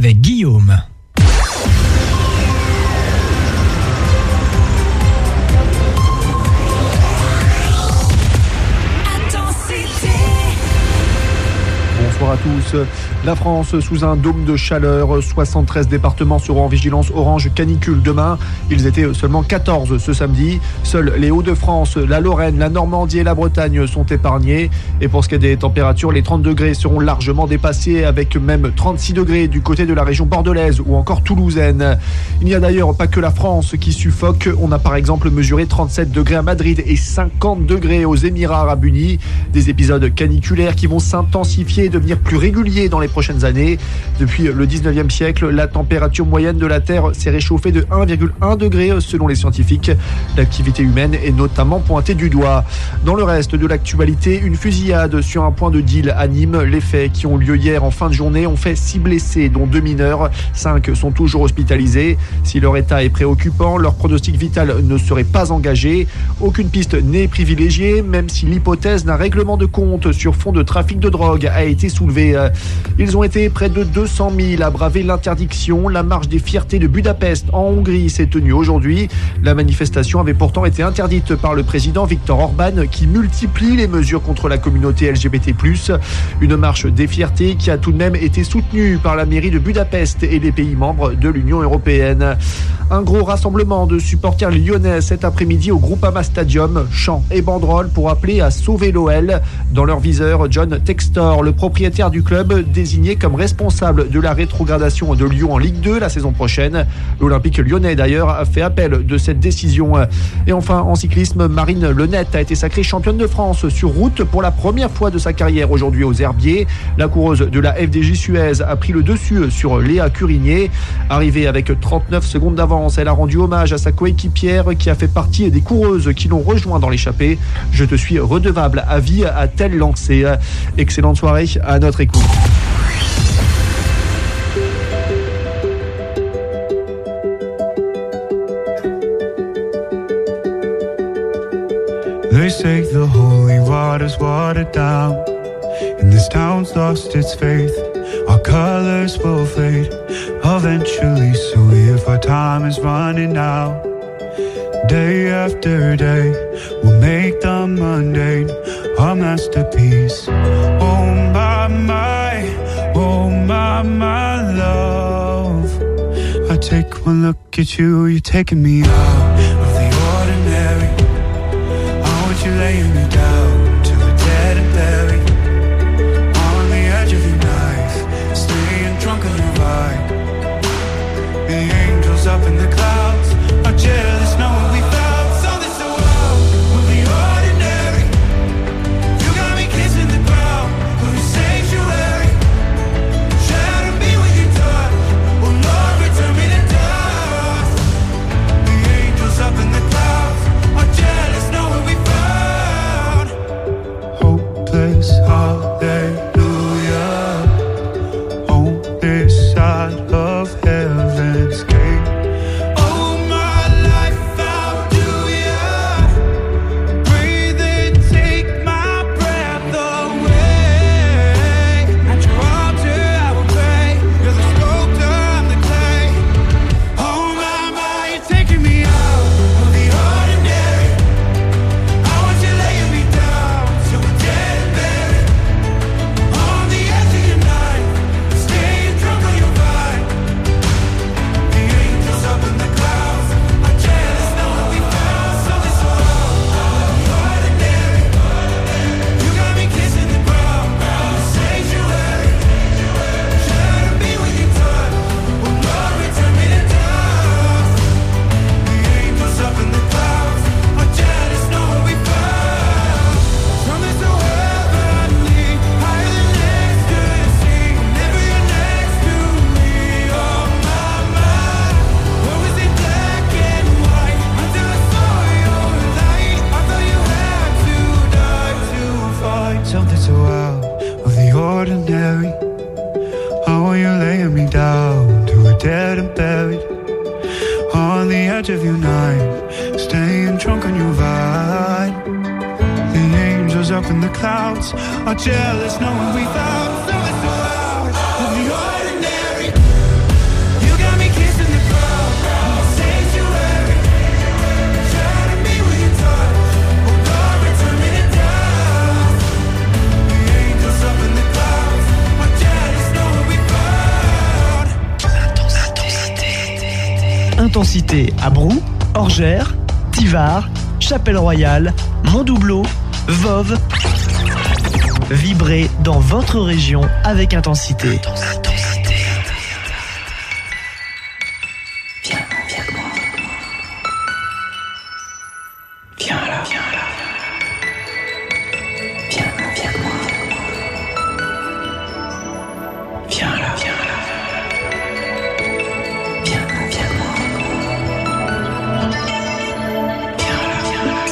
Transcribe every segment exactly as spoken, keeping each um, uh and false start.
avec Guillaume. Bonsoir à tous. La France sous un dôme de chaleur. soixante-treize départements seront en vigilance orange canicule demain. Ils étaient seulement quatorze ce samedi. Seuls les Hauts-de-France, la Lorraine, la Normandie et la Bretagne sont épargnés. Et pour ce qui est des températures, les trente degrés seront largement dépassés, avec même trente-six degrés du côté de la région bordelaise ou encore toulousaine. Il n'y a d'ailleurs pas que la France qui suffoque. On a par exemple mesuré trente-sept degrés à Madrid et cinquante degrés aux Émirats Arabes Unis. Des épisodes caniculaires qui vont s'intensifier et devenir plus réguliers dans les prochaines années. Depuis le dix-neuvième siècle, la température moyenne de la Terre s'est réchauffée de un virgule un degré selon les scientifiques. L'activité humaine est notamment pointée du doigt. Dans le reste de l'actualité, une fusillade sur un point de deal à Nîmes. Les faits qui ont lieu hier en fin de journée ont fait six blessés, dont deux mineurs. Cinq sont toujours hospitalisés. Si leur état est préoccupant, leur pronostic vital ne serait pas engagé. Aucune piste n'est privilégiée, même si l'hypothèse d'un règlement de compte sur fond de trafic de drogue a été soulevée. Ils ont été près de deux cent mille à braver l'interdiction. La marche des fiertés de Budapest en Hongrie s'est tenue aujourd'hui. La manifestation avait pourtant été interdite par le président Viktor Orban, qui multiplie les mesures contre la communauté L G B T plus. Une marche des fiertés qui a tout de même été soutenue par la mairie de Budapest et les pays membres de l'Union européenne. Un gros rassemblement de supporters lyonnais cet après-midi au Groupama Stadium. Chants et banderoles pour appeler à sauver l'O L. Dans leur viseur, John Textor, le propriétaire du club, désigné comme responsable de la rétrogradation de Lyon en Ligue deux la saison prochaine. L'Olympique lyonnais d'ailleurs a fait appel de cette décision. Et enfin, en cyclisme, Marine Lenette a été sacrée championne de France sur route pour la première fois de sa carrière aujourd'hui aux Herbiers. La coureuse de la F D J Suez a pris le dessus sur Léa Curigné. Arrivée avec trente-neuf secondes d'avance, elle a rendu hommage à sa coéquipière qui a fait partie des coureuses qui l'ont rejoint dans l'échappée. Je te suis redevable à vie, a-t-elle lancé. Excellente soirée à notre écoute. They say the holy water's watered down, and this town's lost its faith. Our colors will fade eventually, so if our time is running out, day after day, we'll make the mundane our masterpiece. Oh my, my, oh my, my love, I take one look at you, you're taking me out of the ordinary. You're laying me down to the dead and buried on the edge of your knife, staying drunk on your vibe. The angels up in the clouds are jealous knowing we found something so wild with the ordinary. You got me kissing the ground for a sanctuary. Shadow me with your touch, oh Lord, return me to dust. The angels up in the clouds are jealous knowing we found hallelujah on this side of heaven's gate. Oh, my life found you, breathe and take my breath away. At your altar I will pray, you're the sculptor, I'm the clay. Oh my, my, you're taking me out of the ordinary. I want you laying me down so we're dead and buried on the edge of your night, staying drunk on your vibe. The angels up in the clouds are jealous knowing we found something so ordinary. You got me kissing the ground in the sanctuary. Shadow me with your touch, oh Lord, return me to dust. The angels up in the clouds are jealous knowing we found something so heavenly, higher than ecstasy. Whenever you're next to me, oh my, my. What was it black and white until I saw your light? I thought you had to die to find something so out of the ordinary. Oh, you're laying me down to a dead and buried on the edge of your night, staying drunk on your vine. The angels up in the clouds are jealous knowing we found something so out of the ordinary. Intensité à Brou, Orgères, Tivard, Chapelle-Royale, Montdoubleau, Voves. Vibrez dans votre région avec Intensité. Intensité. Viens, viens avec moi. Viens là, viens là. Viens, viens avec moi. Viens là, viens là. Viens, viens avec moi. Viens là, viens là.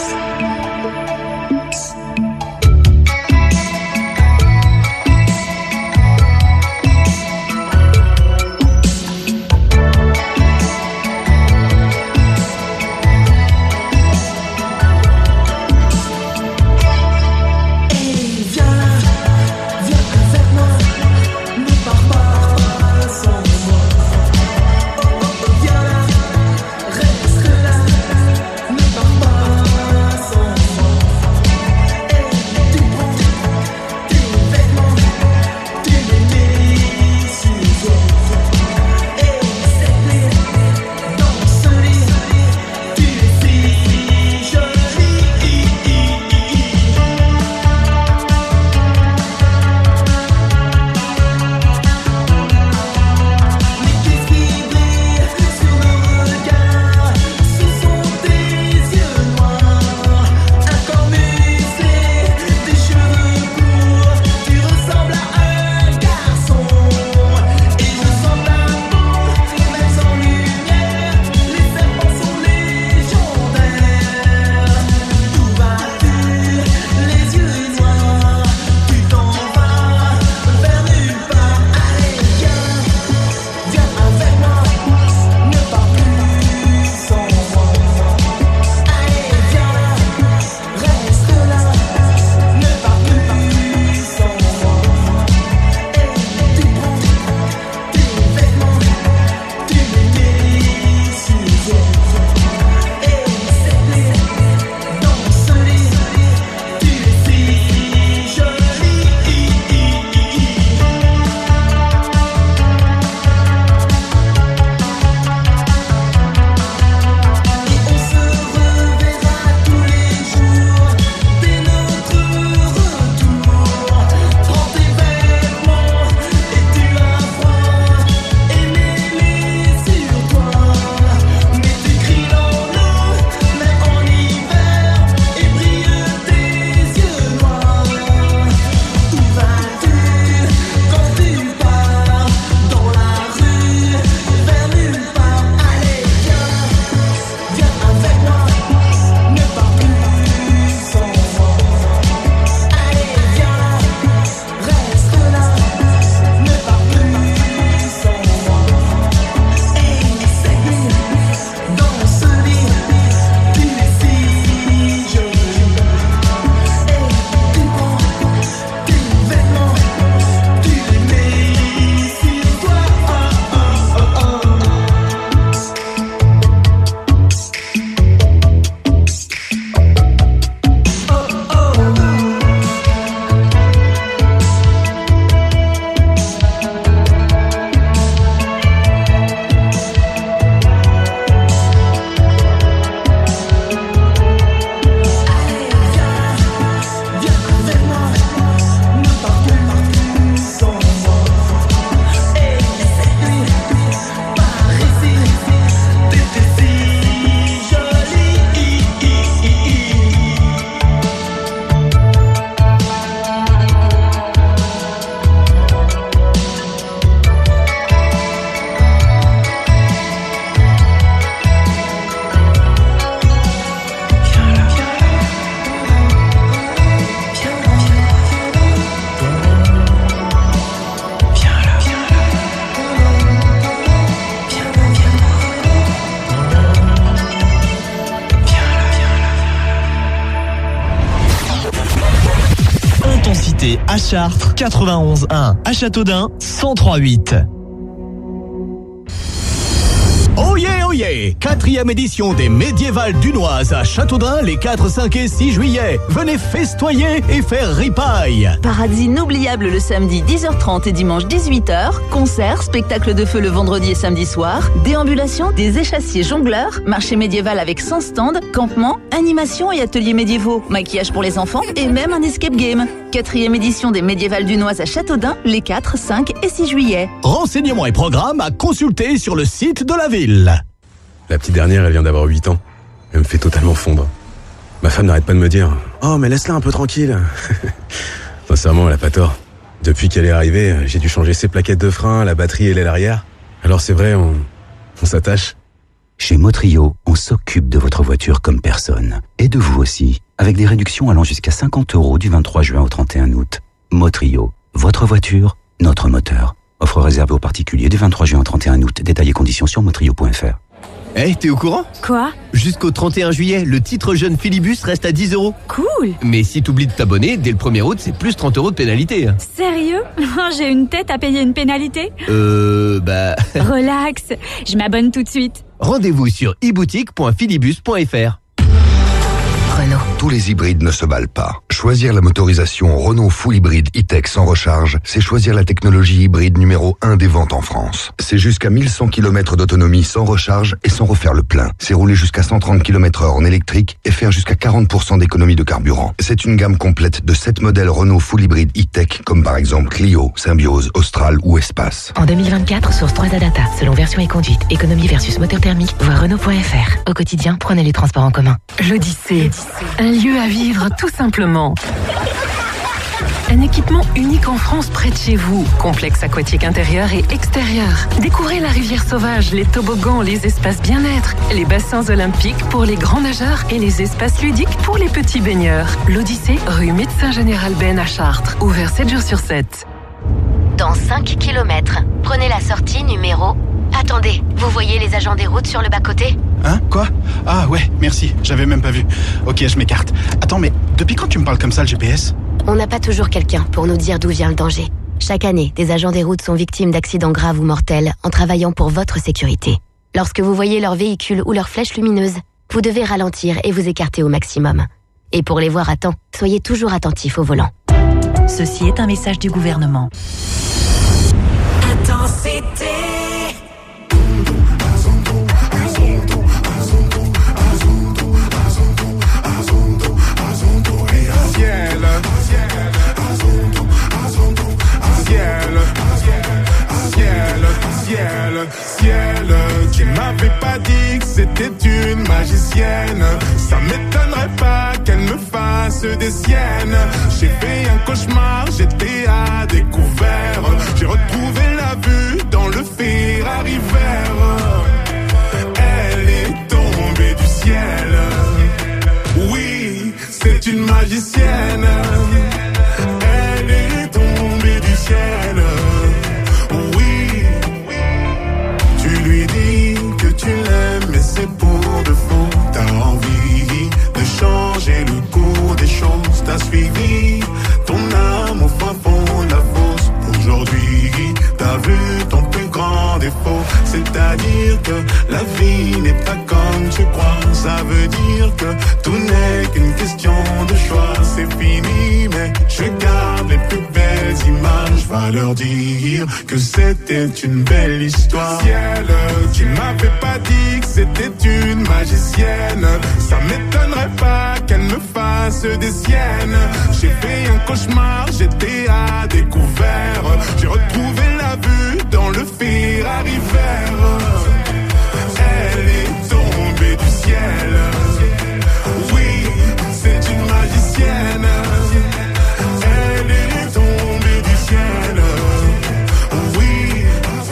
À Chartres, quatre-vingt-onze un. À Châteaudun, cent trois huit. Oh yeah, oh yeah. juillet. Quatrième édition des Médiévales Dunoises à Châteaudun les quatre, cinq et six juillet. Venez festoyer et faire ripaille. Paradis inoubliable le samedi dix heures trente et dimanche dix-huit heures. Concert, spectacle de feu le vendredi et samedi soir. Déambulation, des échassiers jongleurs. Marché médiéval avec cent stands. Campement, animation et ateliers médiévaux. Maquillage pour les enfants et même un escape game. Quatrième édition des Médiévales Dunoises à Châteaudun les quatre, cinq et six juillet. Renseignements et programmes à consulter sur le site de la ville. La petite dernière, elle vient d'avoir huit ans. Elle me fait totalement fondre. Ma femme n'arrête pas de me dire « Oh, mais laisse-la un peu tranquille !» Sincèrement, elle a pas tort. Depuis qu'elle est arrivée, j'ai dû changer ses plaquettes de frein, la batterie et l'aile arrière. Alors c'est vrai, on, on s'attache. Chez Motrio, on s'occupe de votre voiture comme personne. Et de vous aussi, avec des réductions allant jusqu'à cinquante euros du vingt-trois juin au trente et un août. Motrio, votre voiture, notre moteur. Offre réservée aux particuliers du vingt-trois juin au trente et un août. Détails et conditions sur motrio point f r. Eh, hey, t'es au courant? Quoi? Jusqu'au trente et un juillet, le titre jeune Philibus reste à dix euros. Cool. Mais si t'oublies de t'abonner, dès le premier août, c'est plus trente euros de pénalité. Sérieux? J'ai une tête à payer une pénalité? Euh, bah... Relax, je m'abonne tout de suite. Rendez-vous sur e boutique point philibus point f r. Renault. Tous les hybrides ne se valent pas. Choisir la motorisation Renault Full Hybride E-Tech sans recharge, c'est choisir la technologie hybride numéro un des ventes en France. C'est jusqu'à mille cent kilomètres d'autonomie sans recharge et sans refaire le plein. C'est rouler jusqu'à cent trente kilomètres heure en électrique et faire jusqu'à quarante pour cent d'économie de carburant. C'est une gamme complète de sept modèles Renault Full Hybride E-Tech, comme par exemple Clio, Symbiose, Austral ou Espace. En deux mille vingt-quatre, source trois A Data, selon version et conduite, économie versus moteur thermique, voir Renault point f r. Au quotidien, prenez les transports en commun. L'Odyssée, un lieu à vivre tout simplement. Un équipement unique en France près de chez vous. Complexe aquatique intérieur et extérieur. Découvrez la rivière sauvage, les toboggans, les espaces bien-être, les bassins olympiques pour les grands nageurs et les espaces ludiques pour les petits baigneurs. L'Odyssée, rue Médecin Général Ben à Chartres. Ouvert sept jours sur sept. Dans cinq kilomètres, prenez la sortie numéro... Attendez, vous voyez les agents des routes sur le bas-côté? Hein? Quoi? Ah ouais, merci, j'avais même pas vu. Ok, je m'écarte. Attends, mais depuis quand tu me parles comme ça, le G P S? On n'a pas toujours quelqu'un pour nous dire d'où vient le danger. Chaque année, des agents des routes sont victimes d'accidents graves ou mortels en travaillant pour votre sécurité. Lorsque vous voyez leur véhicule ou leur flèche lumineuse, vous devez ralentir et vous écarter au maximum. Et pour les voir à temps, soyez toujours attentifs au volant. Ceci est un message du gouvernement. Intensité. Ciel, ciel, tu m'avais pas dit que c'était une magicienne. Ça m'étonnerait pas qu'elle me fasse des siennes. J'ai fait un cauchemar, j'étais à découvert. J'ai retrouvé la vue dans le Ferrari vert. Elle est tombée du ciel. Oui, c'est une magicienne. Elle est tombée du ciel. Tu l'aimes mais c'est pour de faux. T'as envie de changer le cours des choses. T'as suivi ton âme au fin fond de la fosse. Aujourd'hui t'as vu ton plus grand défaut. C'est-à-dire que la vie n'est pas comme tu crois. Ça veut dire que tout n'est qu'une question de choix. C'est fini mais je garde les plus belles images. Va leur dire que c'était une belle histoire. Ciel, tu m'avais pas dit que c'était une magicienne. Ça m'étonnerait pas qu'elle me fasse des siennes. J'ai fait un cauchemar, j'étais à découvert. J'ai retrouvé la vue dans le Ferrari vert. Elle est tombée du ciel. Oui, c'est une magicienne. Elle est tombée du ciel. Oui,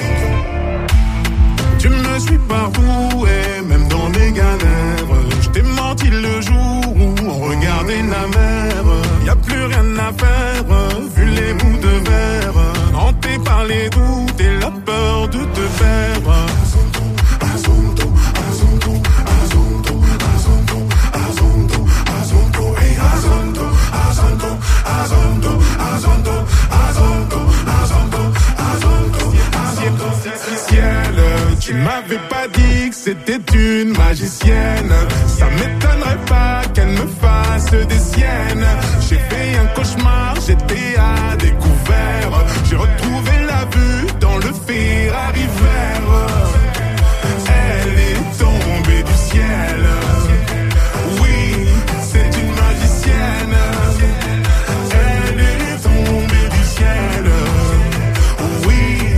tu me suis partout et même dans les galères. Je t'ai menti le jour où on regardait la mer. Y'a plus rien à faire, vu les bouts de verre. Hanté par les doutes et la peur de te perdre. Azonto, azonto, azonto, azonto, azonto, azonto, hey azonto, azonto, azonto, azonto, azonto, azonto, azonto, azonto, ciel, Tu m'avais pas dit que c'était une magicienne. Ça m'étonnerait pas qu'elle me fasse des siennes. J'ai fait un cauchemar, j'étais à découvert. J'ai retrouvé la vue dans le Ferrari vert. Elle est tombée du ciel. Oui, c'est une magicienne. Elle est tombée du ciel. Oui.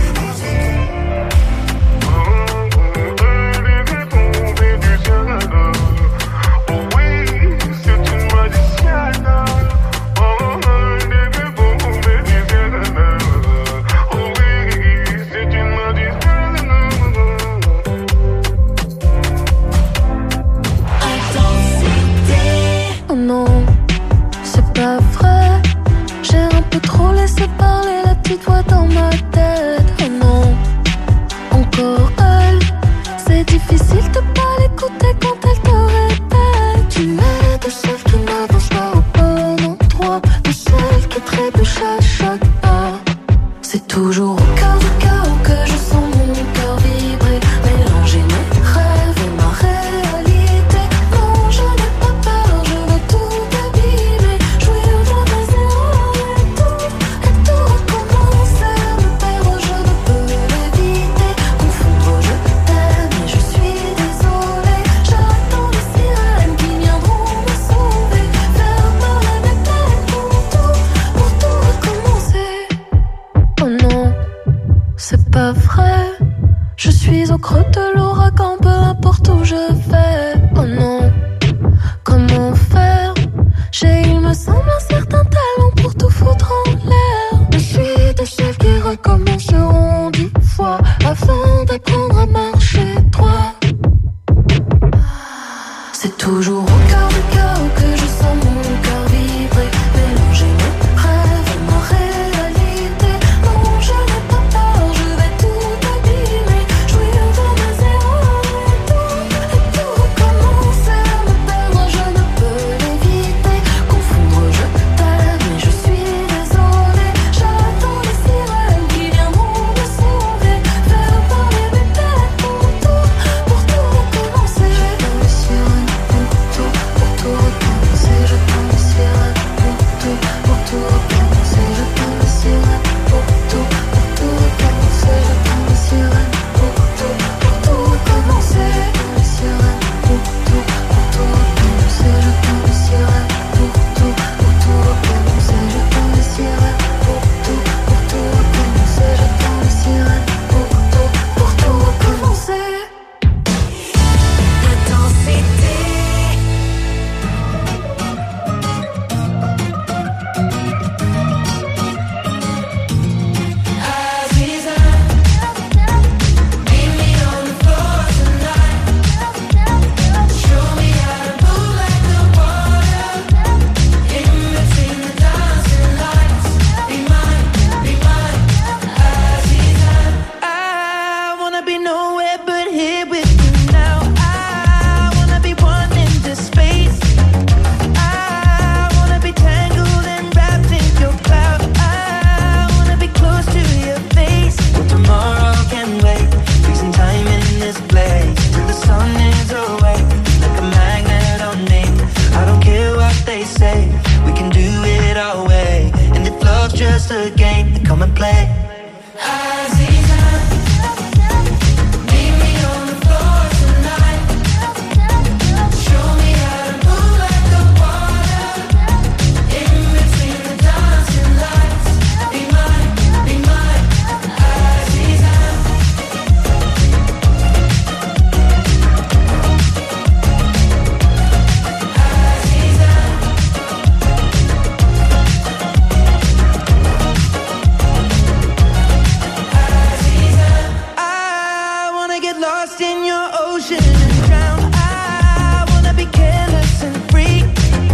Oh non, c'est pas vrai. J'ai un peu trop laissé parler la petite voix dans ma tête. Oh non, encore elle. C'est difficile de pas l'écouter quand elle te répète. Tu es de celle qui n'avance pas au bon endroit, de celle qui trébuche à chaque pas. C'est toujours au cœur du chaos que je sens mon cœur vibrer, mélanger mes rêves et ma réalité. Non, je n'ai pas peur, je vais tout abîmer, jouir de mes erreurs et tout, et tout recommencer. Me perdre, je ne peux l'éviter, confondre, je t'aime et je suis désolée. J'attends les sirènes qui viendront me sauver, faire parler mes peines pour tout, pour tout recommencer. Oh non, c'est pas vrai. Je suis au creux de l'ouragan, peu importe où je vais. Oh non, comment faire? J'ai, il me semble, un certain talent pour tout foutre en l'air. Je suis de celles qui recommenceront dix fois avant d'apprendre à marcher droit. C'est toujours au cœur du chaos que je sens mon cœur vibrer, mélanger mes rêves et ma réalité. Non, je n'ai pas peur, je vais tout abîmer, jouir de mes erreurs et tout, et tout recommencer. Me perdre, je ne peux l'éviter, confondre, je t'aime et je suis désolée. J'attends les sirènes qui viendront me sauver, faire parler mes peines pour tout, pour tout recommencer. J'attends les sirènes pour tout, pour tout recommencer. J'attends les sirènes pour tout, pour tout recommencer. J'attends les sirènes pour tout, pour tout recommencer. J'attends les sirènes pour tout, pour tout recommencer. J'attends les sirènes pour tout, pour tout recommencer. J'attends les sirènes pour tout, pour tout recommencer. J'attends les sirènes pour tout, pour tout recommencer. J'attends les sirènes pour tout, pour tout recommencer. Intensité. Aziza, meet me on the floor tonight. Show me how to move like the water. In between the dancing lights, be mine, be mine. Aziza, I wanna be nowhere but here with you now. I wanna be one in this space. I wanna be tangled and wrapped in your cloud. I wanna be close to your face. Well, tomorrow can wait. Freezing time in this place till the sun is away, like a magnet on me. I don't care what they say, we can do it our way. And if love's just a game, then come and play. Aziza, meet me on the floor tonight. Show me how to move like the water. In between the dancing lights, be mine, be mine. Aziza. I wanna get lost in your ocean and drown. I wanna be careless and free.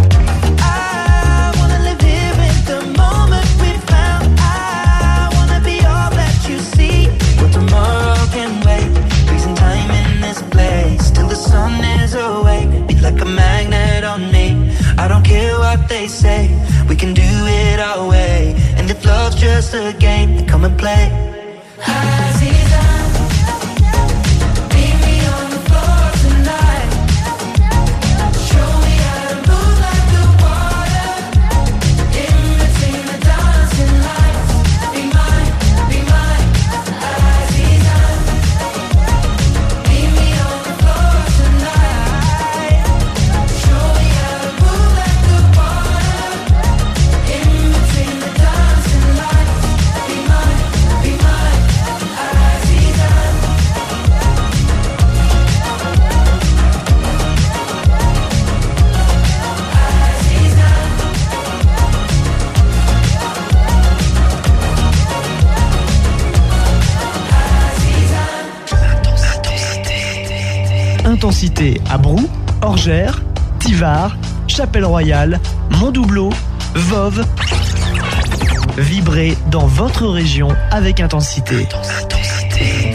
I wanna live here in the moment we found. I wanna be all that you see. Well, tomorrow can wait. Freezing time in this place till the sun is awake. Be like a magnet on me. I don't care what they say, we can do it our way. And if love's just a game, then come and play. Aziza, Intensité à Brou, Orgères, Tivard, Chapelle-Royale, Montdoubleau, Voves. Vibrez dans votre région avec Intensité. Intensité.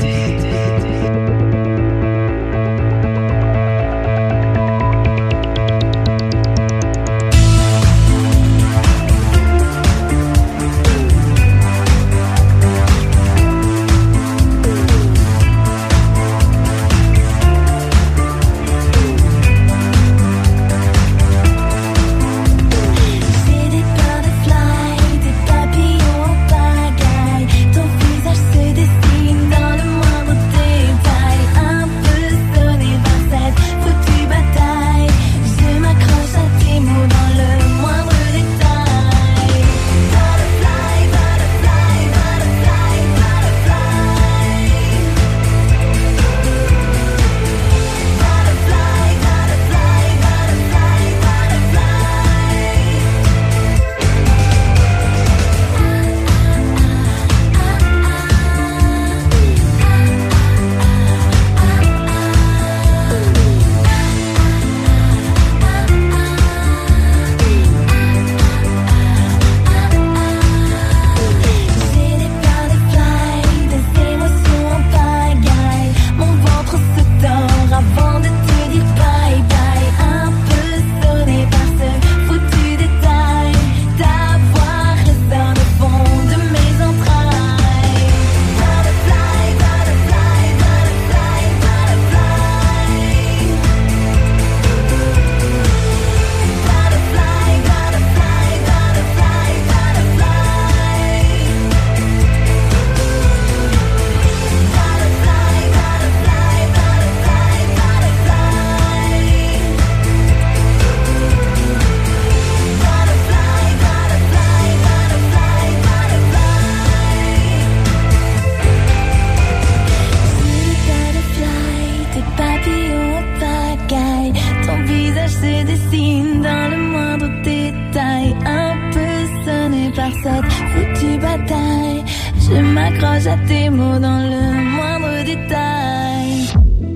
Je m'accroche à tes mots dans le moindre détail.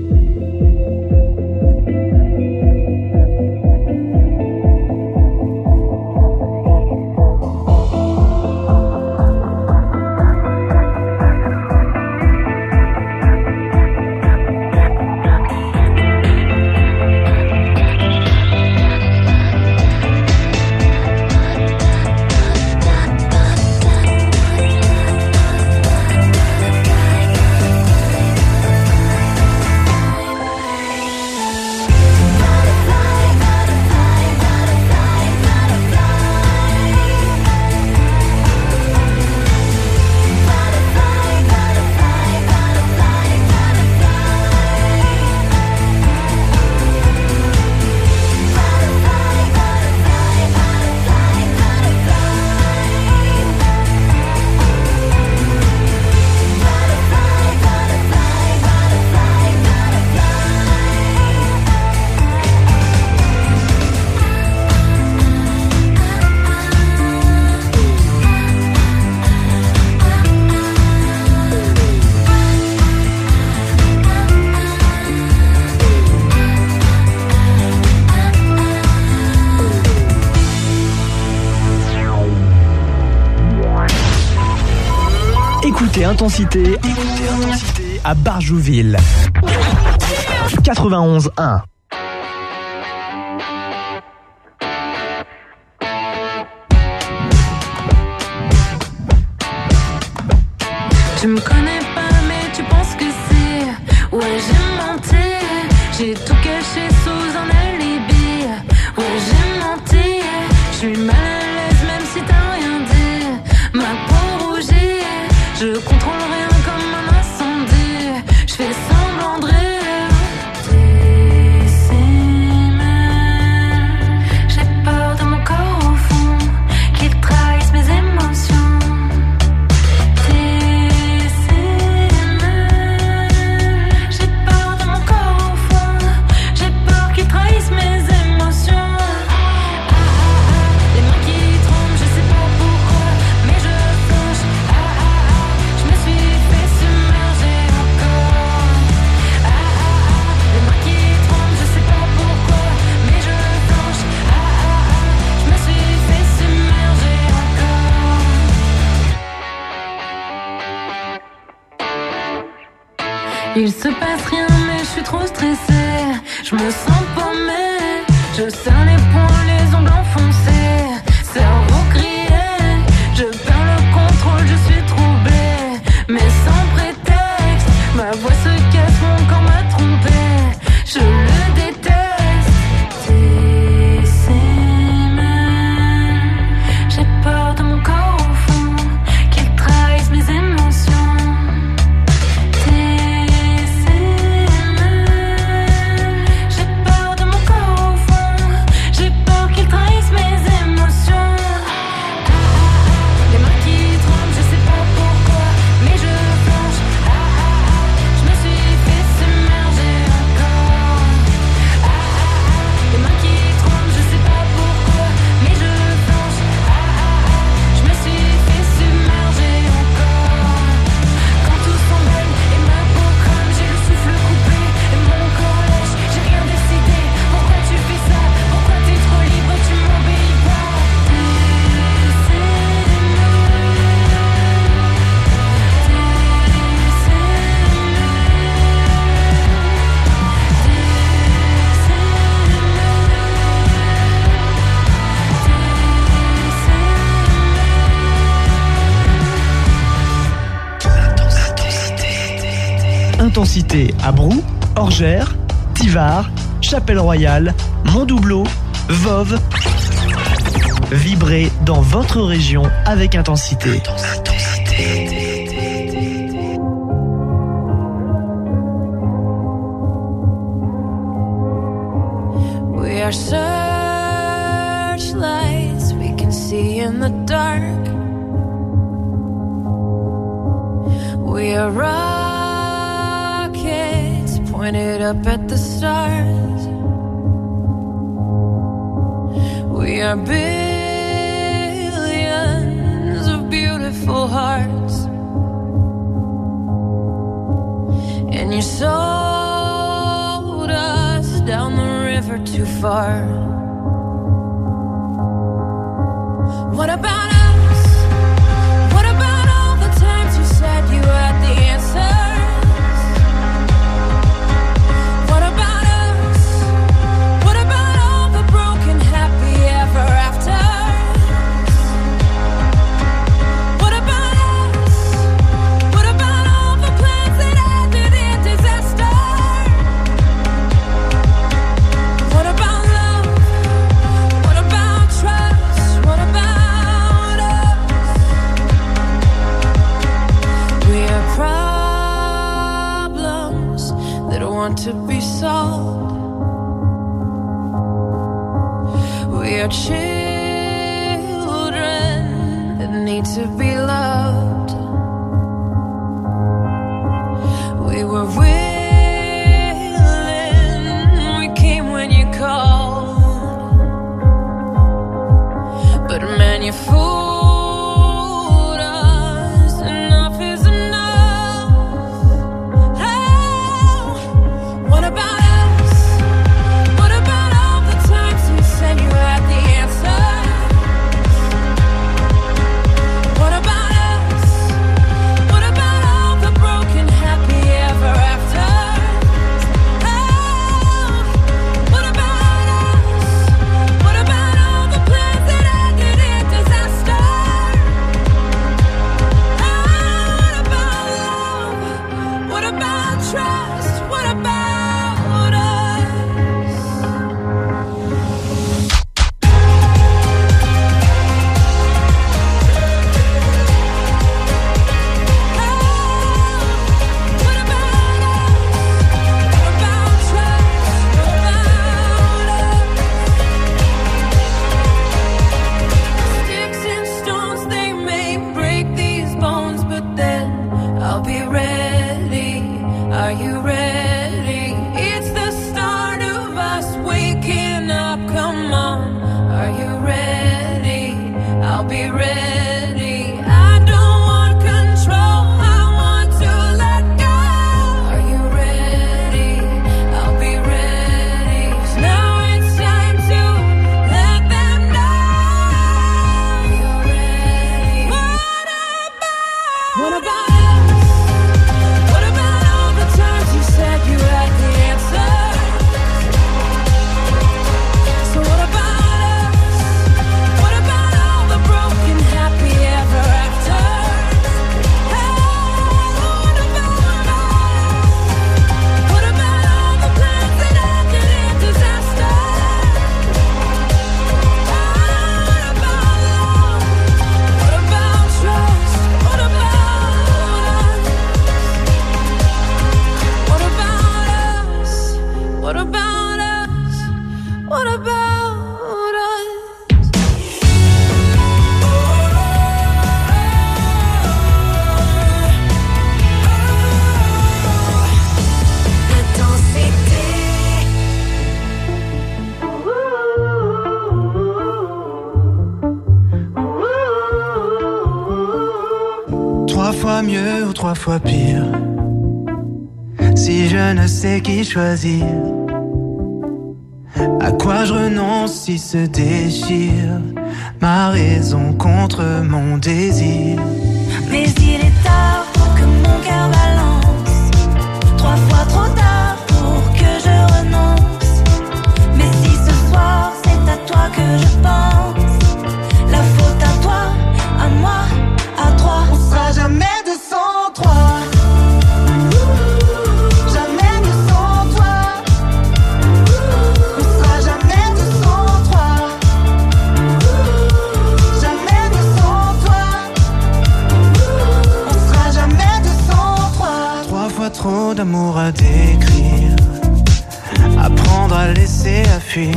Écoutez Intensité, écoutez Intensité à Barjouville. quatre-vingt-onze un. Tu me connais pas mais tu penses que c'est. Ouais j'ai menti, j'ai tout caché sous un alibi. Ouais j'ai menti, je suis mal à l'aise même si t'as rien dit. Ma peau rougit, je contrôle rien comme un incendie. Je fais semblant de rire. J'ai peur de mon corps au fond, qu'il trahisse mes émotions. T'es Il se passe rien mais je suis trop stressée. Je me sens paumée. Je serre les poings, les ongles enfoncés. Cerveau grillé. Je perds le contrôle, je suis troublée. Mais sans prétexte. Ma voix se casse, mon corps m'a trompée. Je le déteste. J'ai peur de mon corps au fond, qu'il trahisse mes émotions. J'ai peur de mon corps au fond, j'ai peur qu'il trahisse mes émotions. Les mains qui tremblent, je sais pas pourquoi, mais je flanche. Je me suis fait submerger encore. Les mains qui tremblent, je sais pas pourquoi, mais je flanche. Je me suis fait submerger encore. Quand tout s'embelle et ma peau crame, j'ai le souffle coupé et mon corps lâche. J'ai rien décidé. Pourquoi tu fais ça? Pourquoi t'es trop libre? Tu m'obéis pas. Intensité à Brou, Orgères, Tivard, Chapelle-Royale, Montdoubleau, Voves. Vibrez dans votre région avec intensité. We are searchlights we can see in the dark. We are rockets pointed up at the stars. We are billions of beautiful hearts. And you sold us down the river too far. What about us? What about all the times you said you had the answers? What about us? What about all the broken happy ever afters? What about us? What about all the plans that ended in disaster? What about love? What about trust? What about us? We are problems that want to be solved. We are children that need to be loved. We were willing, we came when you called. But man, you fooled us. Enough is enough. Oh, what about us? What about all the times you said you had the answers? What about us? What about all the broken happy ever afters? Oh, what about us? What about all the plans that ended in disaster? Oh, what about love? What about trust? What about us? Sticks and stones, they may break these bones, but then I'll be ready. Are you ready? It's the start of us waking up. Come on, are you ready? I'll be ready. I don't want control, I want to let go. Are you ready? I'll be ready. Now it's time to let them know. Are you ready? What about? What about us? What about all the times you mieux ou trois fois pire. Si je ne sais qui choisir, à quoi je renonce si se déchire ma raison contre mon désir. Mais il est tard pour que mon cœur balance, trois fois trop tard pour que je renonce. Mais si ce soir c'est à toi que je pense, la faute à toi, à moi, à trois, on sera jamais deux cent trois. Trop d'amour à décrire, apprendre à laisser à fuir.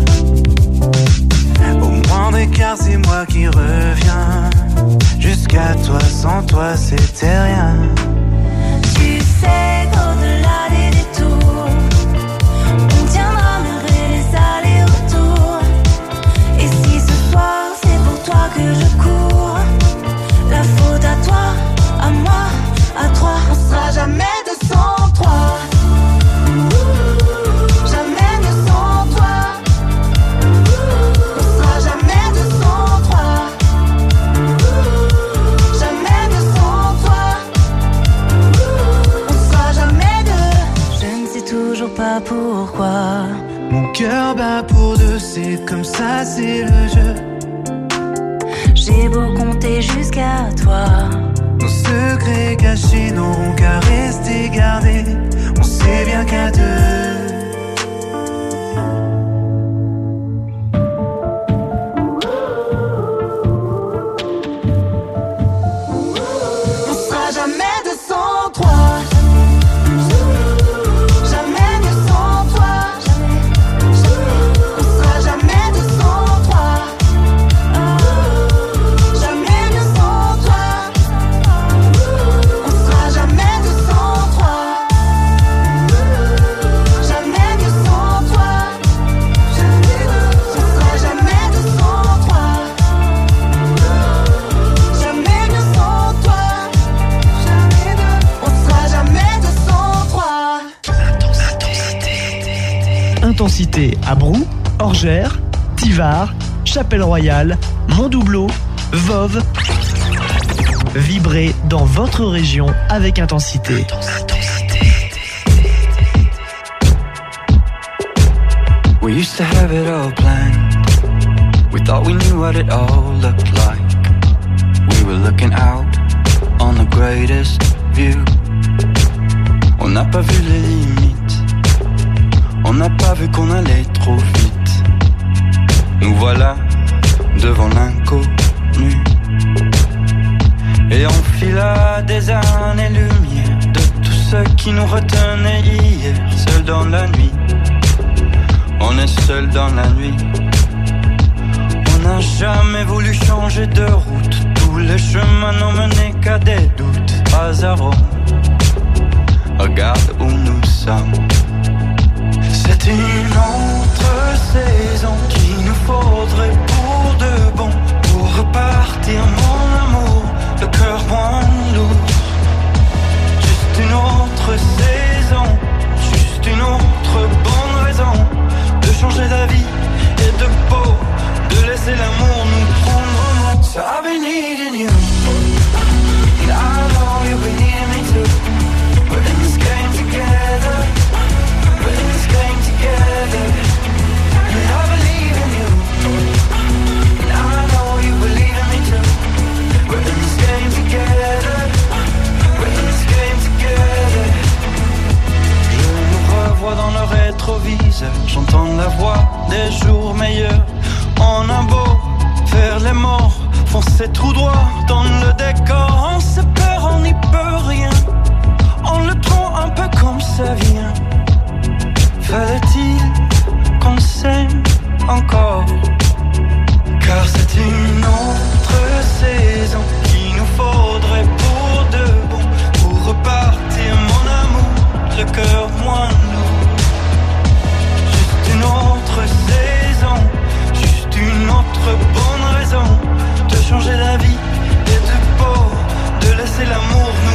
Au moindre écart, c'est moi qui reviens. Jusqu'à toi, sans toi, c'était rien. Tu sais qu'au-delà des détours, on tiendra malgré les allers-retours. Et si ce soir, c'est pour toi que je cours, la faute à toi, à moi, à trois, on sera jamais deux cent trois. Jamais deux cent trois. On sera jamais deux cent trois. Jamais deux cent trois. On sera jamais deux. Je ne sais toujours pas pourquoi mon cœur bat pour deux, c'est comme ça, c'est le jeu. J'ai beau compter jusqu'à toi, nos secrets cachés n'auront qu'à rester gardés. On sait bien qu'à deux, on sera jamais deux cent trois. Jamais deux cent trois. On sera jamais deux cent trois. Jamais deux cent trois. On sera jamais deux cent trois. Jamais deux cent trois. On sera jamais deux cent trois. Jamais deux cent trois. On sera jamais deux cent trois. Intensité à Brou, Orgères, Tivard, Chapelle-Royale, Montdoubleau, Voves. Vibrez dans votre région avec intensité. We used to have it all planned. We thought we knew what it all looked like. We were looking out on the greatest view. On n'a pas vu les limites. On n'a pas vu qu'on allait trop vite. Nous voilà devant l'inconnu. Et on fila des années-lumière de tout ce qui nous retenait hier. Seul dans la nuit, on est seul dans la nuit. On n'a jamais voulu changer de route. Tous les chemins n'ont mené qu'à des doutes. Hasard, regarde où nous sommes. C'est une autre saison qu'il nous faudrait pour de bon. Pour repartir mon amour, le cœur moins lourd. Juste une autre saison, juste une autre bonne raison de changer d'avis et de peau, de laisser l'amour nous prendre. So I've been needing you, and I know you've been needing me too. We're in this game together, we're in this game together. And I believe in you, and I know you believe in me too. We're in this game together, we're in this game together. Je nous revois dans le rétroviseur, j'entends la voix des jours meilleurs. On a beau faire les morts, foncer tout droit dans le décor. On se perd, on n'y peut rien. On le prend un peu comme ça vient. Fallait-il qu'on s'aime encore? Car c'est une autre saison qu'il nous faudrait pour de bon. Pour repartir mon amour, le cœur moins lourd. Juste une autre saison, juste une autre bonne raison de changer la vie et de peau, de laisser l'amour nous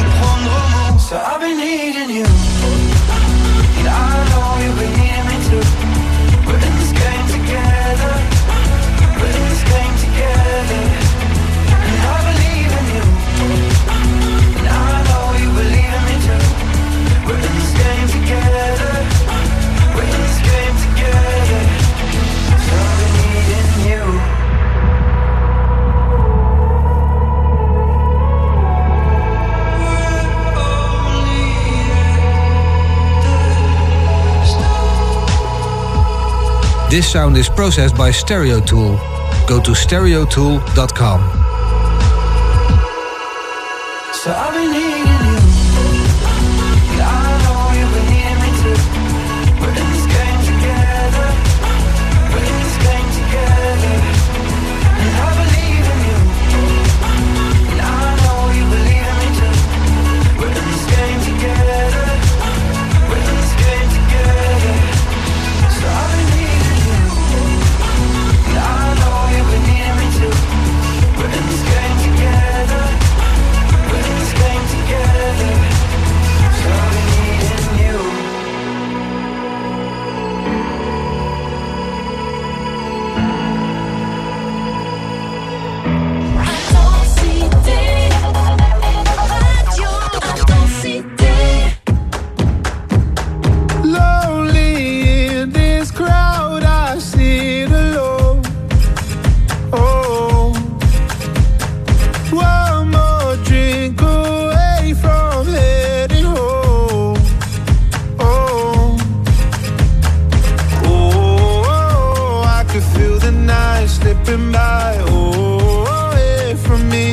been needing you, and I know you've been needing me too. We're in this game together, we're in this game together, and I believe in you, and I know you believe in me too. We're in this game together, we're in this game together, so I've been needing you. This sound is processed by Stereotool. Go to stereotool dot com. So I've been needing you, and I know you've been needing me too. We're in this game together, we're in this game together, and I believe in you, and I know you believe in me too. We're in this game together, we're in this game together, so I've been needing you, and I know you've been needing me too. We're in this game together, we're in this game together, so I've been needing you. Lonely in this crowd, I sit alone. Oh, one more drink away from heading home. Oh, oh, I could feel the night slipping by. Oh, away from me.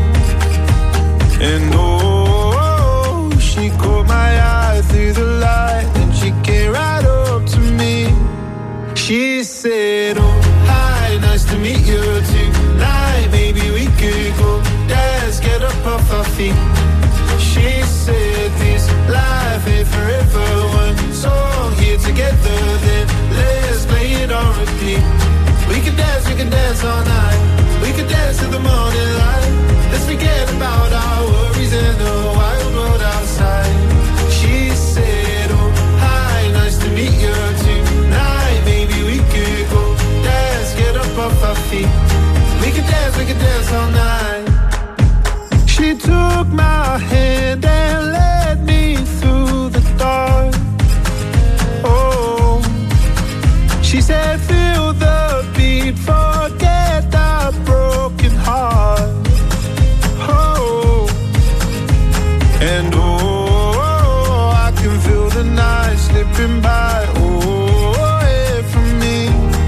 And oh, she caught my eye through the light, and she came right up to me. She said, oh, hi, nice to meet you tonight. Maybe we could go dance, get up off our feet. She said, this life ain't forever. One song here together, then let's play it on repeat. We could dance, we could dance all night. We could dance till the morning light. Let's forget about our worries and the wild world outside. She said, oh, hi, nice to meet you tonight. Maybe we could go dance, get up off our feet. We could dance, we could dance all night. She took my hand and led me through the dark. Oh, she said, feel the beat, forget that broken heart. Oh, and oh, I can feel the night slipping by. Oh, away from me.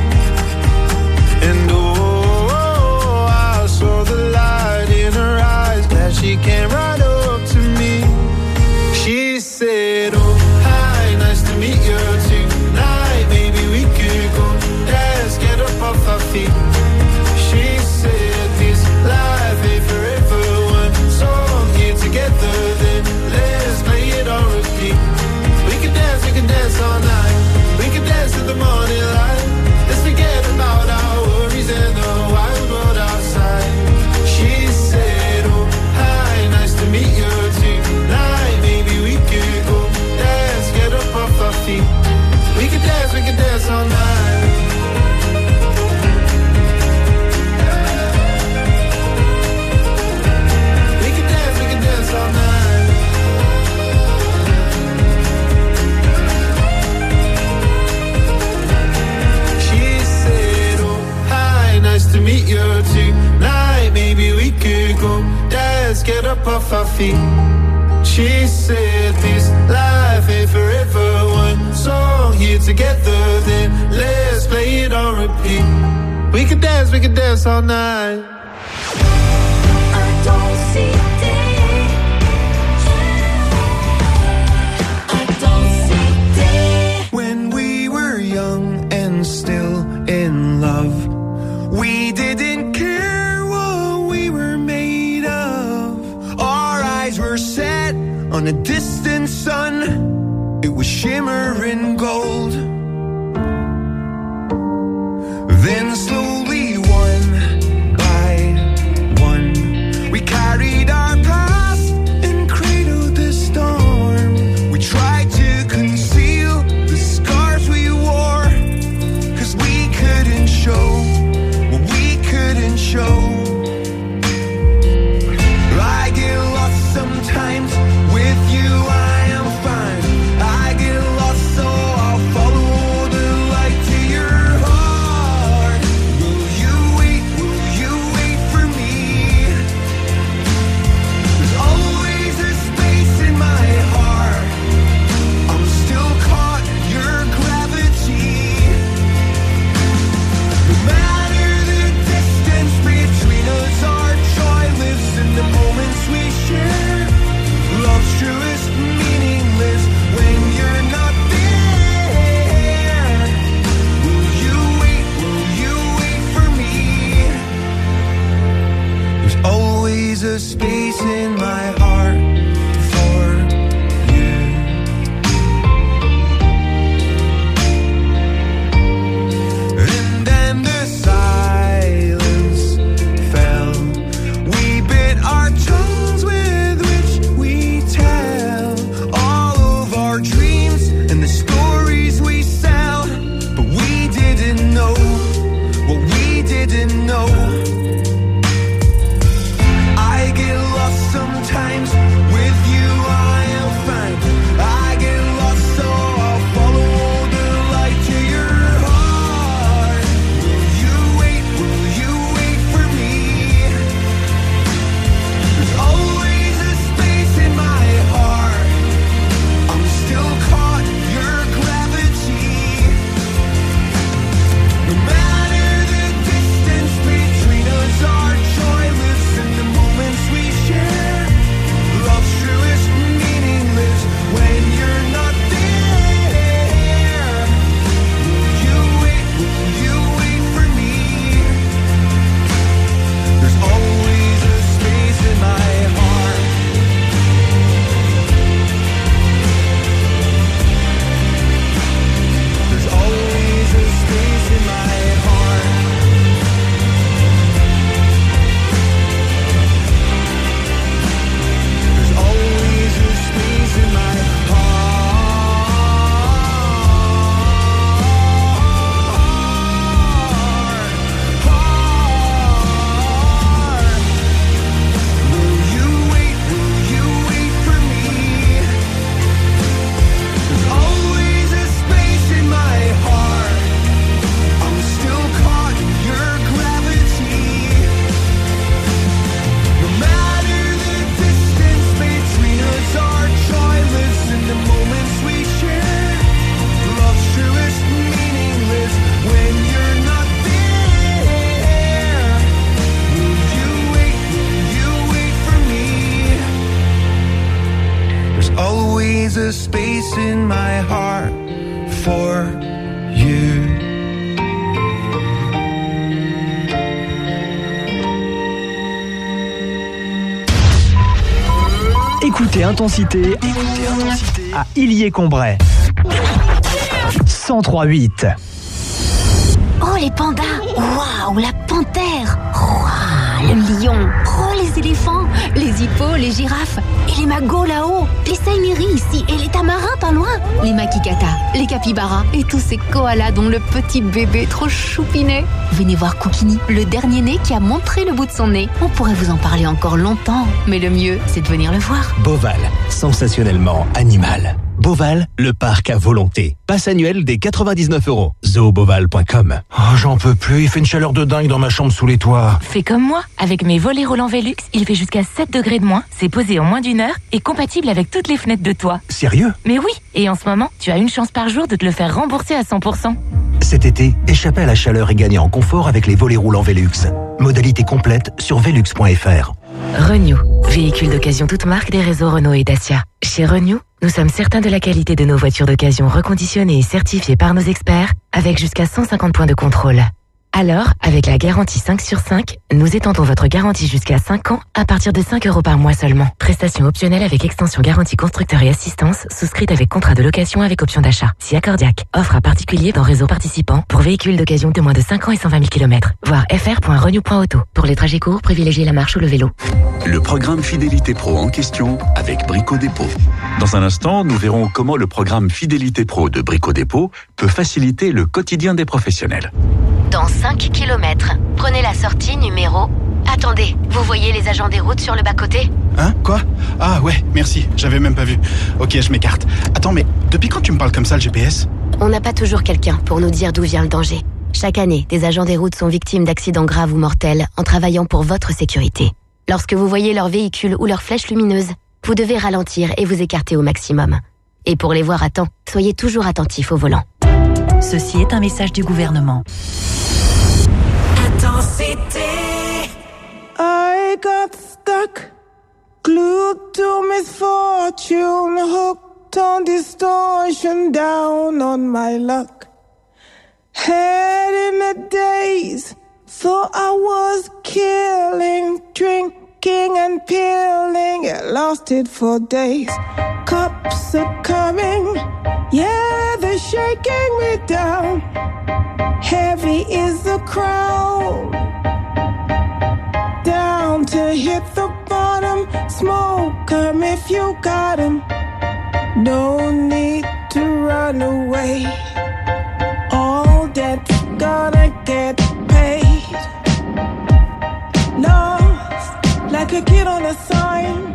And oh, I saw the light in her eyes, glad she came right up to me. She said, oh, hi, nice to meet you tonight. Maybe we could go dance, get up off our feet. She said, this life ain't forever. One song here together, then let's play it on repeat. We can dance, we can dance all night. We can dance till the morning light. Let's forget about our worries and the wild world outside. She said, oh, hi, nice to meet you tonight. Maybe we could go dance, get up off our feet. We can dance, we can dance all night. We can dance, we can dance all night. She said, oh, hi, nice to meet you tonight. Maybe we could go dance, get up off our feet. She said, this life ain't forever. One song here together, then let's play it on repeat. We could dance, we could dance all night. I don't see day. I don't see day. When we were young and still in love, we didn't care what we were made of. Our eyes were set on a distant sun. It was shimmering gold. Then slowly, one by one, we carried our past and cradled the storm. what's in my heart for you. Écoutez Intensité, écoutez Intensité à Illier-Combray. cent trois huit. Oh, les pandas! Waouh, la panthère! Waouh, le lion! Oh, les éléphants! Les hippos, les girafes! Et les magos là-haut! Les saineries ici! Et les tamarins pas loin! Les makikata, les capybaras et tous ces koalas dont le petit bébé trop choupinet! Venez voir Koukini, le dernier né qui a montré le bout de son nez. On pourrait vous en parler encore longtemps, mais le mieux, c'est de venir le voir. Beauval, sensationnellement animal. Beauval, le parc à volonté. Passe annuel des quatre-vingt-dix-neuf euros. zoo beauval point com. Oh, j'en peux plus, il fait une chaleur de dingue dans ma chambre sous les toits. Fais comme moi, avec mes volets roulants Velux, il fait jusqu'à sept degrés de moins, c'est posé en moins d'une heure et compatible avec toutes les fenêtres de toit. Sérieux? Mais oui, et en ce moment, tu as une chance par jour de te le faire rembourser à cent pour cent. Cet été, échappez à la chaleur et gagnez en confort avec les volets roulants Velux. Modalité complète sur velux point f r. Renew, véhicule d'occasion toute marque des réseaux Renault et Dacia. Chez Renew, nous sommes certains de la qualité de nos voitures d'occasion reconditionnées et certifiées par nos experts, avec jusqu'à cent cinquante points de contrôle. Alors, avec la garantie cinq sur cinq, nous étendons votre garantie jusqu'à cinq ans à partir de cinq euros par mois seulement. Prestation optionnelle avec extension garantie constructeur et assistance, souscrite avec contrat de location avec option d'achat. Si accordiaque. Offre à particulier dans réseau participant pour véhicules d'occasion de moins de cinq ans et cent vingt mille kilomètres. Voir f r point renew point auto. Pour les trajets courts, privilégiez la marche ou le vélo. Le programme Fidélité Pro en question avec Brico Dépôt. Dans un instant, nous verrons comment le programme Fidélité Pro de Brico Dépôt peut faciliter le quotidien des professionnels. Dans cinq kilomètres, prenez la sortie numéro... Attendez, vous voyez les agents des routes sur le bas-côté? Hein? Quoi? Ah ouais, merci, j'avais même pas vu. Ok, je m'écarte. Attends, mais depuis quand tu me parles comme ça, le G P S? On n'a pas toujours quelqu'un pour nous dire d'où vient le danger. Chaque année, des agents des routes sont victimes d'accidents graves ou mortels en travaillant pour votre sécurité. Lorsque vous voyez leur véhicule ou leur flèche lumineuse, vous devez ralentir et vous écarter au maximum. Et pour les voir à temps, soyez toujours attentifs au volant. Ceci est un message du gouvernement. Intensité. I got stuck, glued to misfortune, hooked on distortion, down on my luck. Head in a daze, thought I was killing, drinking and peeling, it lasted for days. Cops are coming, yeah, they're shaking me down. Heavy is the crowd, down to hit the bottom. Smoke 'em if you got 'em. No need to run away. All debt's gonna get paid. Lost like a kid on a sign.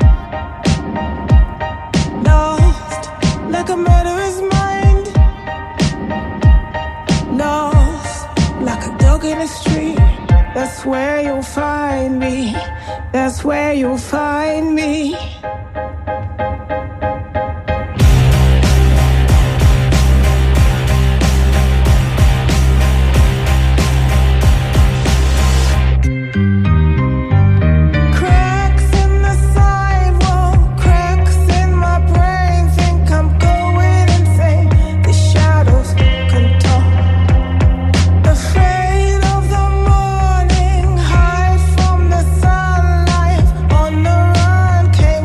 Lost like a murderer's mind. Lost like a dog in a street. That's where you'll find me. That's where you'll find me. Came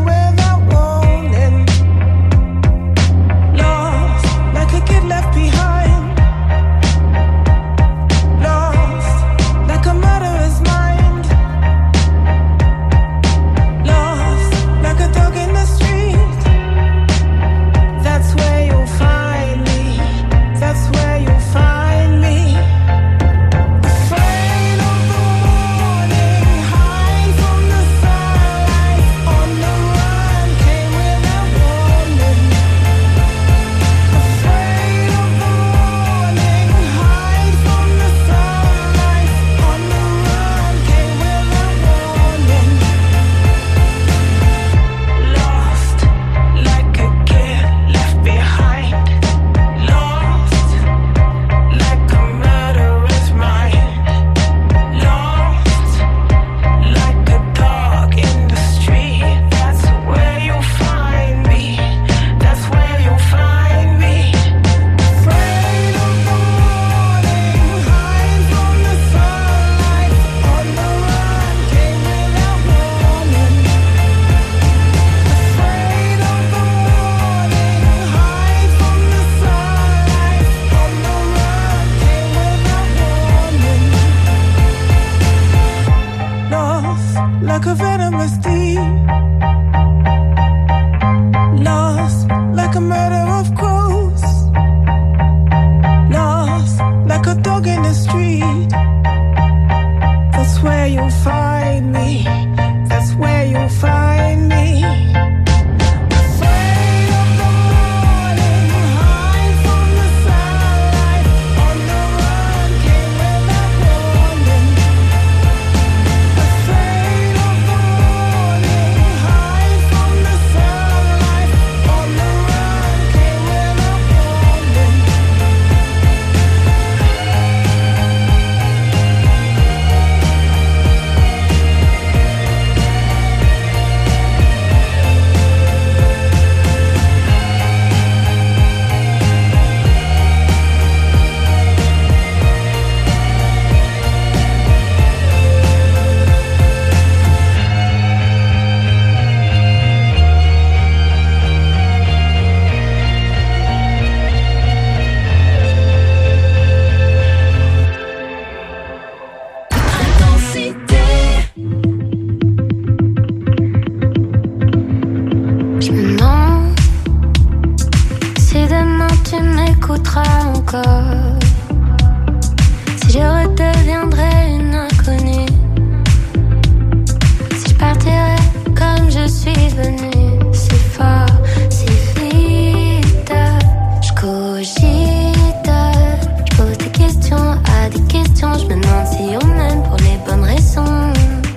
encore. Si je redeviendrais une inconnue, si je partirais comme je suis venue, si fort, si vite, je cogite, je pose des questions à des questions, je me demande si on m'aime pour les bonnes raisons.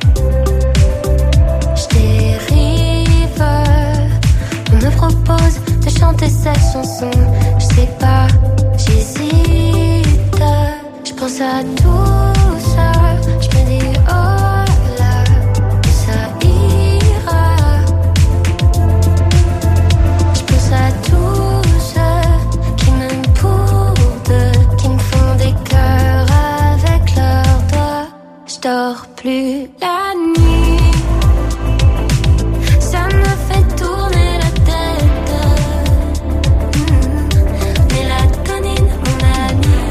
Je dérive, on me propose de chanter cette chanson, je sais pas, j'hésite, je pense à tout ça, je me dis oh là, ça ira. Je pense à tous ceux qui m'aiment pour deux, qui me font des cœurs avec leurs doigts. Je dors plus la nuit, ça me fait tourner la tête. Mmh. Mélatonine, mon ami.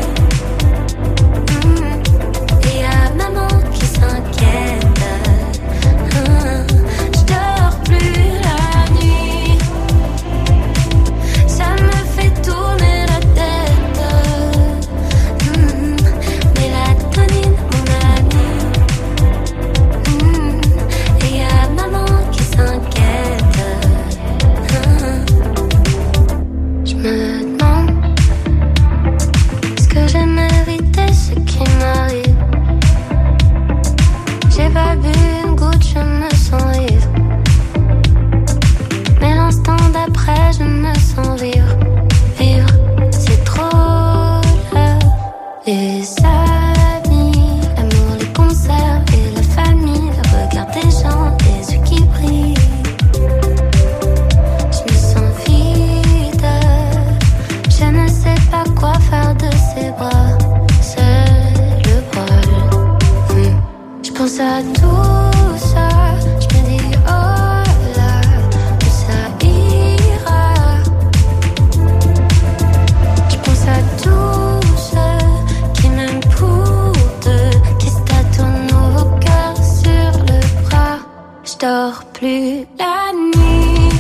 Mmh. Et y'a maman qui s'inquiète. Mmh. Je dors plus la nuit, ça me fait tourner la tête. Mmh. Mélatonine, mon ami. Mmh. Et y'a maman qui s'inquiète. Mmh. Je me demande, est-ce que j'ai mérité ce qui m'arrive? J'ai pas bu une goutte, je me sens ivre. Mais l'instant d'après, je me sens vivre. Vivre, c'est trop là. Les amis, l'amour, les concerts et la famille, le regard des gens, les yeux qui brillent. Je me sens vide, je ne sais pas quoi faire de ces bras. C'est le bol. Hmm. Je pense à tout ça, je me dis oh là, que ça ira. Je pense à tous ceux qui m'aiment pour deux, qui se tâtonnent nos cœurs sur le bras. Je dors plus la nuit,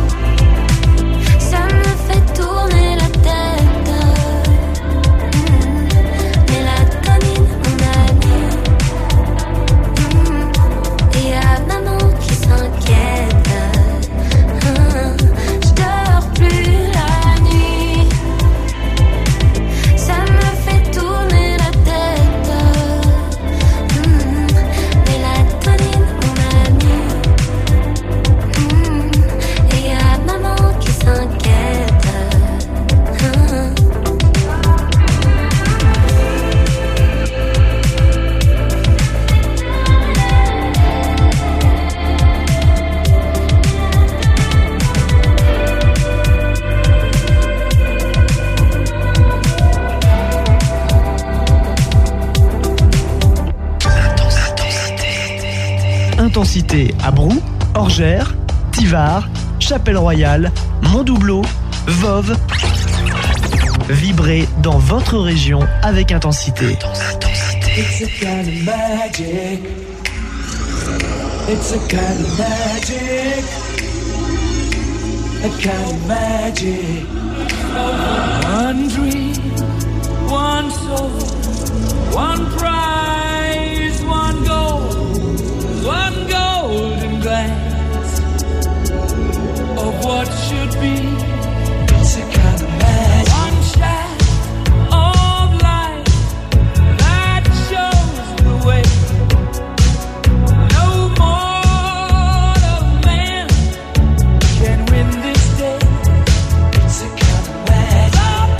ça me fait tourner la tête. Mmh. Mélatonine, mon ami. Mmh. Et y'a maman qui s'inquiète. Mmh. Je dors plus la nuit, ça me fait tourner la tête. Mmh. Mélatonine, mon ami. Mmh. Et y'a maman qui s'inquiète. Mmh. Intensité à Brou, Orgères, Tivard, Chapelle-Royale, Montdoubleau, Voves. Vibrez dans votre région avec intensité. It's a kind of magic. It's a kind of magic. A kind of magic. One dream, one soul, one prize, one goal, one golden glance of what should be. It's a kind of magic. One shot of light that shows the way. No mortal man can win this day. It's a kind of magic.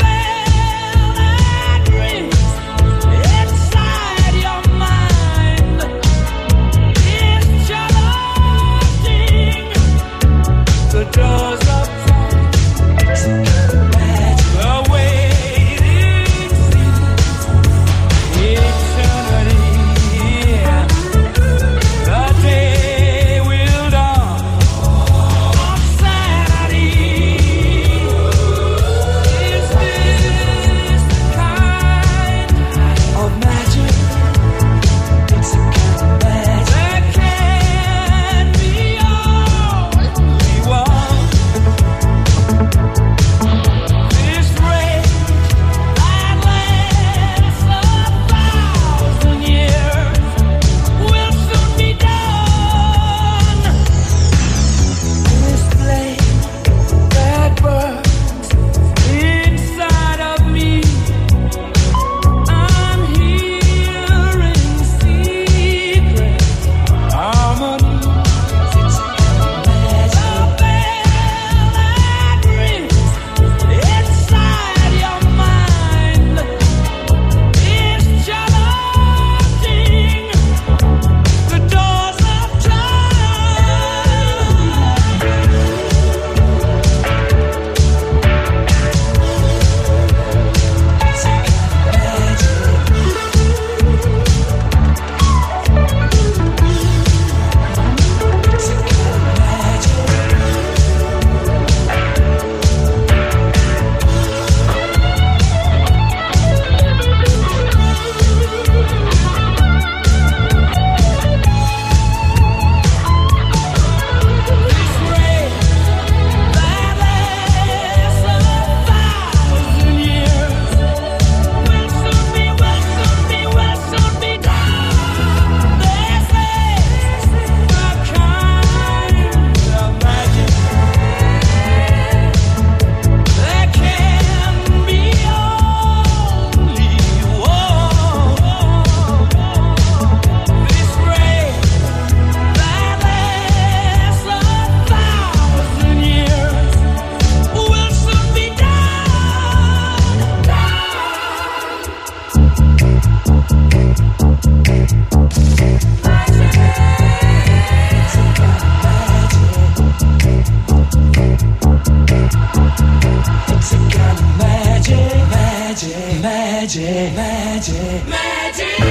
magic, magic, magic.